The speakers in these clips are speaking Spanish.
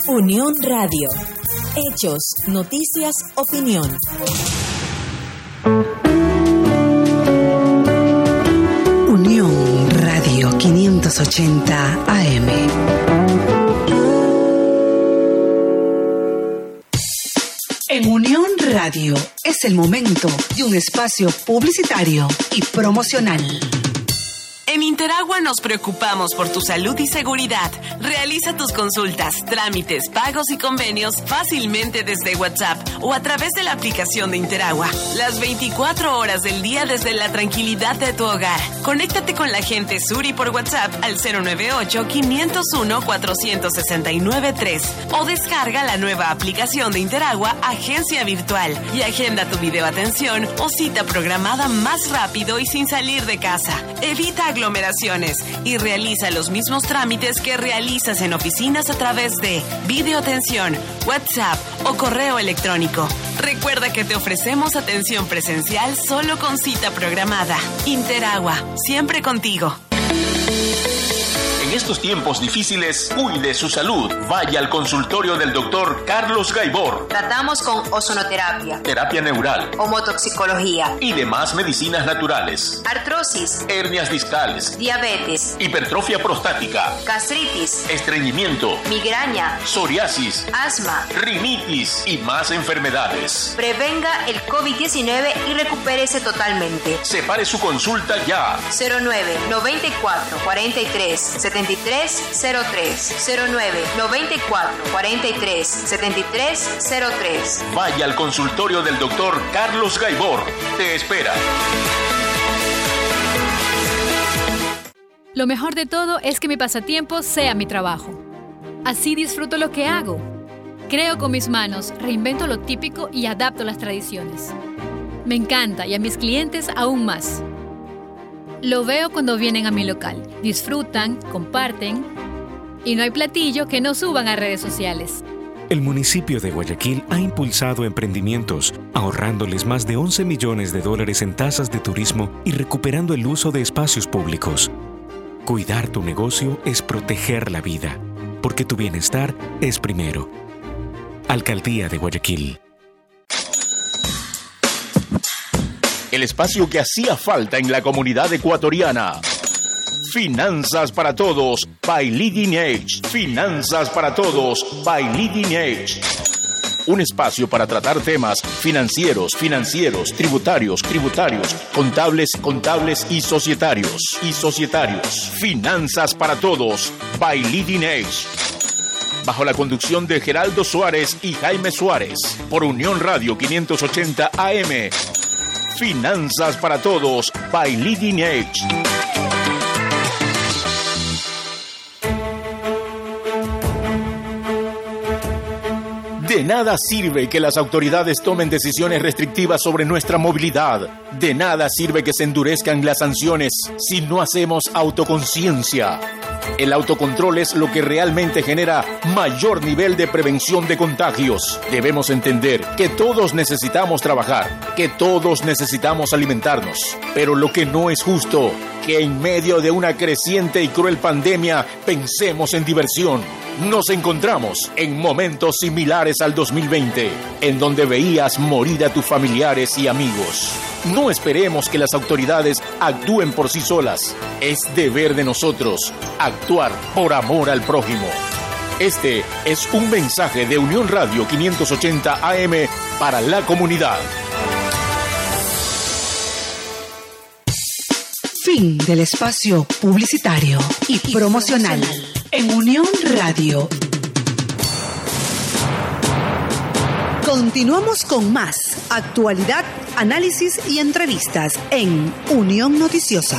Unión Radio. Hechos, noticias, opinión. Unión Radio 580 AM. En Unión Radio es el momento de un espacio publicitario y promocional. En Interagua nos preocupamos por tu salud y seguridad. Realiza tus consultas, trámites, pagos y convenios fácilmente desde WhatsApp o a través de la aplicación de Interagua. Las 24 horas del día desde la tranquilidad de tu hogar. Conéctate con la gente Suri por WhatsApp al 098-501-469-3 o descarga la nueva aplicación de Interagua Agencia Virtual y agenda tu videoatención o cita programada más rápido y sin salir de casa. Evita aglomeraciones y realiza los mismos trámites que realizas en oficinas a través de videoatención, WhatsApp o correo electrónico. Recuerda que te ofrecemos atención presencial solo con cita programada. Interagua, siempre contigo. En estos tiempos difíciles, cuide su salud. Vaya al consultorio del doctor Carlos Gaibor. Tratamos con ozonoterapia, terapia neural, homotoxicología y demás medicinas naturales. Artrosis, hernias discales, diabetes, hipertrofia prostática, gastritis, estreñimiento, migraña, psoriasis, asma, rinitis y más enfermedades. Prevenga el COVID-19 y recupérese totalmente. Separe su consulta ya. 09 94 43 7303 09 94 43 7303. Vaya al consultorio del doctor Carlos Gaibor. Te espera. Lo mejor de todo es que mi pasatiempo sea mi trabajo. Así disfruto lo que hago. Creo con mis manos, reinvento lo típico y adapto las tradiciones. Me encanta y a mis clientes aún más. Lo veo cuando vienen a mi local. Disfrutan, comparten y no hay platillo que no suban a redes sociales. El municipio de Guayaquil ha impulsado emprendimientos, ahorrándoles más de 11 millones de dólares en tasas de turismo y recuperando el uso de espacios públicos. Cuidar tu negocio es proteger la vida, porque tu bienestar es primero. Alcaldía de Guayaquil. El espacio que hacía falta en la comunidad ecuatoriana. Finanzas para Todos, by Leading Edge. Finanzas para Todos, by Leading Edge. Un espacio para tratar temas financieros, tributarios, contables y societarios. Finanzas para Todos, by Leading Edge. Bajo la conducción de Geraldo Suárez y Jaime Suárez, por Unión Radio 580 AM. Finanzas para Todos, by Leading Edge. De nada sirve que las autoridades tomen decisiones restrictivas sobre nuestra movilidad. De nada sirve que se endurezcan las sanciones si no hacemos autoconciencia. El autocontrol es lo que realmente genera mayor nivel de prevención de contagios. Debemos entender que todos necesitamos trabajar, que todos necesitamos alimentarnos. Pero lo que no es justo, que en medio de una creciente y cruel pandemia pensemos en diversión. Nos encontramos en momentos similares al 2020, en donde veías morir a tus familiares y amigos. No esperemos que las autoridades actúen por sí solas. Es deber de nosotros actuar por amor al prójimo. Este es un mensaje de Unión Radio 580 AM para la comunidad. Fin del espacio publicitario y promocional en Unión Radio. Continuamos con más actualidad, análisis y entrevistas en Unión Noticiosa.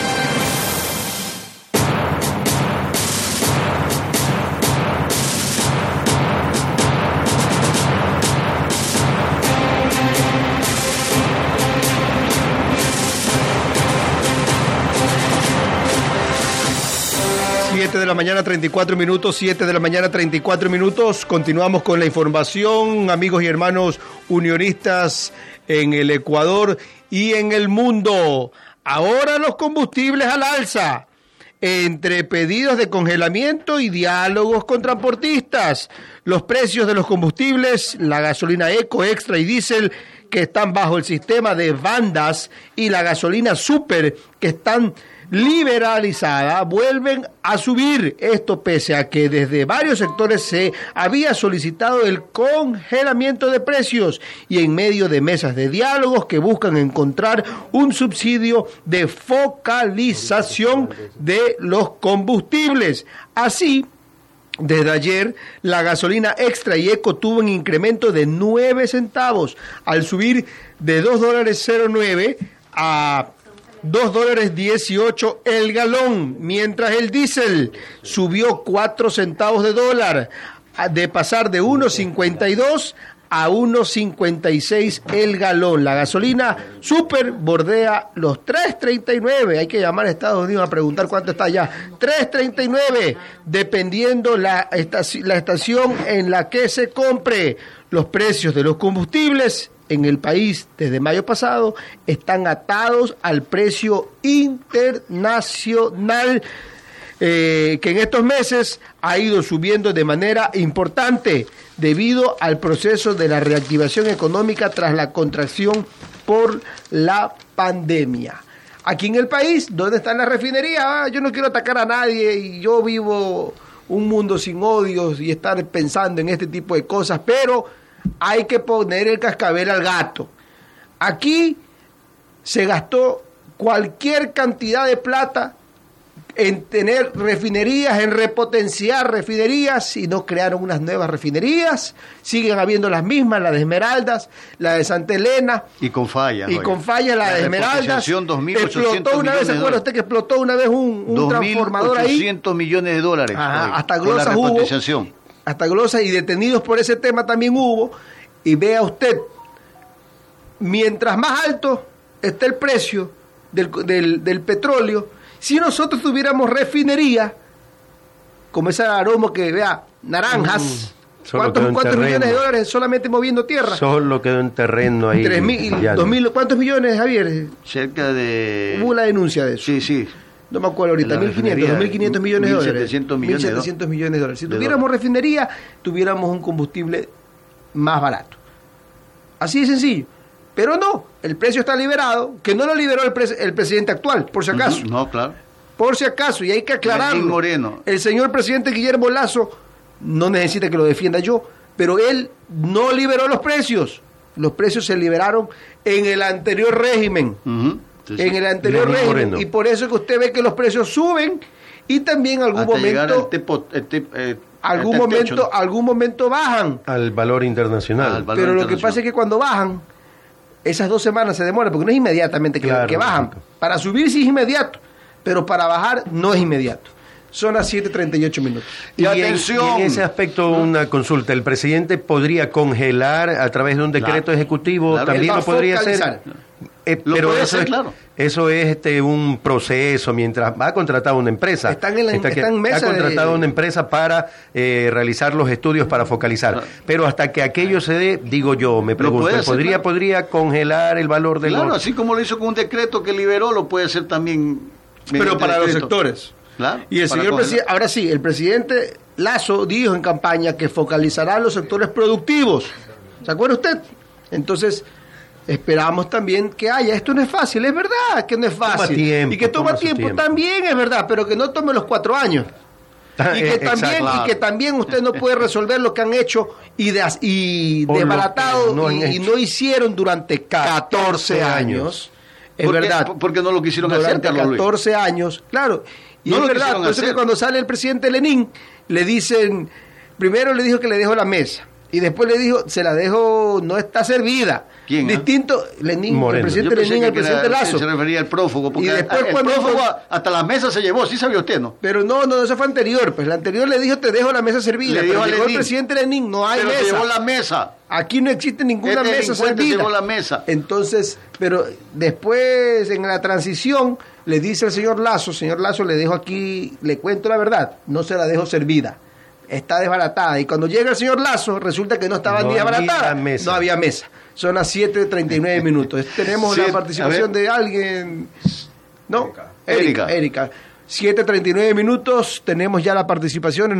7 de la mañana, 34 minutos, 7 de la mañana, 34 minutos. Continuamos con la información, amigos y hermanos unionistas en el Ecuador y en el mundo. Ahora los combustibles al alza. entre pedidos de congelamiento y diálogos con transportistas. Los precios de los combustibles, la gasolina eco, extra y diésel, que están bajo el sistema de bandas, y la gasolina super, que están liberalizada, vuelven a subir. Esto pese a que desde varios sectores se había solicitado el congelamiento de precios y en medio de mesas de diálogos que buscan encontrar un subsidio de focalización de los combustibles. Así, desde ayer, la gasolina extra y eco tuvo un incremento de 9 centavos al subir de $2.09 a $2.18 el galón, mientras el diésel subió 4 centavos de dólar, de pasar de 1.52 a 1.56 el galón. La gasolina super bordea los 3.39. Hay que llamar a Estados Unidos a preguntar cuánto está allá. 3.39, dependiendo la estación en la que se compre. Los precios de los combustibles en el país desde mayo pasado están atados al precio internacional, que en estos meses ha ido subiendo de manera importante debido al proceso de la reactivación económica tras la contracción por la pandemia. Aquí en el país, ¿dónde están las refinerías? Yo no quiero atacar a nadie y yo vivo un mundo sin odios y estar pensando en este tipo de cosas, pero hay que poner el cascabel al gato. Aquí se gastó cualquier cantidad de plata en tener refinerías, en repotenciar refinerías, y no crearon unas nuevas refinerías. Siguen habiendo las mismas, la de Esmeraldas, la de Santa Elena. Y con falla. Y con falla la de Esmeraldas. Explotó una vez, ¿se acuerda usted que explotó una vez un transformador ahí? $2.800 millones de dólares. Ajá, hasta glosas hubo. Hasta glosas, y detenidos por ese tema también hubo. Y vea usted, mientras más alto está el precio del petróleo, si nosotros tuviéramos refinería, como ese aroma que vea, naranjas, ¿cuántos millones de dólares solamente moviendo tierra? Solo quedó en terreno ahí. 3.000, 2.000, ¿cuántos millones, Javier? Cerca de... Hubo la denuncia de eso. Sí, sí. No me acuerdo ahorita, 2.500 millones de dólares. 1.700 millones de dólares. Si tuviéramos refinería, tuviéramos un combustible más barato. Así de sencillo. Pero no, el precio está liberado, que no lo liberó el presidente actual, por si acaso. No, claro. Por si acaso, y hay que aclararlo. Moreno. El señor presidente Guillermo Lasso no necesita que lo defienda yo, pero él no liberó los precios. Los precios se liberaron en el anterior régimen. En el anterior régimen. Moreno. Y por eso es que usted ve que los precios suben y también algún momento bajan. Al valor internacional. Pero lo que pasa es que cuando bajan, esas 2 semanas se demoran, porque no es inmediatamente que bajan. Para subir sí es inmediato, pero para bajar no es inmediato. Son las 7:38 minutos. Y atención. En ese aspecto, una consulta. ¿El presidente podría congelar a través de un decreto ejecutivo? Claro, ¿También lo podría hacer? Pero eso es un proceso mientras ha contratado una empresa. Ha contratado una empresa para realizar los estudios para focalizar. Pero hasta que aquello se dé, digo yo, me pregunto, ¿podría congelar el valor del... Claro, así como lo hizo con un decreto que liberó, lo puede hacer también... Pero para los sectores. Claro, y el señor presidente, ahora sí, el presidente Lasso dijo en campaña que focalizará los sectores productivos. ¿Se acuerda usted? Entonces... esperamos también que haya. Esto no es fácil, es verdad que no es fácil. Y que toma tiempo también es verdad, pero que no tome los 4 años. Y que también usted no puede resolver lo que han hecho y desbaratado y no hicieron durante 14 años. Es verdad. Porque no lo quisieron hacer. Durante 14 años, claro. Y es verdad, entonces que cuando sale el presidente Lenin, le dicen, primero le dijo que le dejó la mesa. Y después le dijo, se la dejo, no está servida. ¿Quién? Distinto, Lenin, Moreno. El presidente Lenin, el presidente Lasso. Se refería al prófugo, porque y después el prófugo hasta la mesa se llevó, ¿sí sabía usted, no? Pero no, eso fue anterior. Pues la anterior le dijo, te dejo la mesa servida. Le dijo pero el presidente Lenin, no hay mesa. Pero llevó la mesa. Aquí no existe ninguna mesa servida. Llevó la mesa. Entonces, pero después, en la transición, le dice el señor Lasso le dejo aquí, le cuento la verdad, no se la dejo servida. Está desbaratada. Y cuando llega el señor Lasso, resulta que no estaba ni desbaratada. No había mesa. Son las 7:39 minutos. Tenemos la participación de alguien. ¿No? Erika. 7:39 minutos, tenemos ya la participación en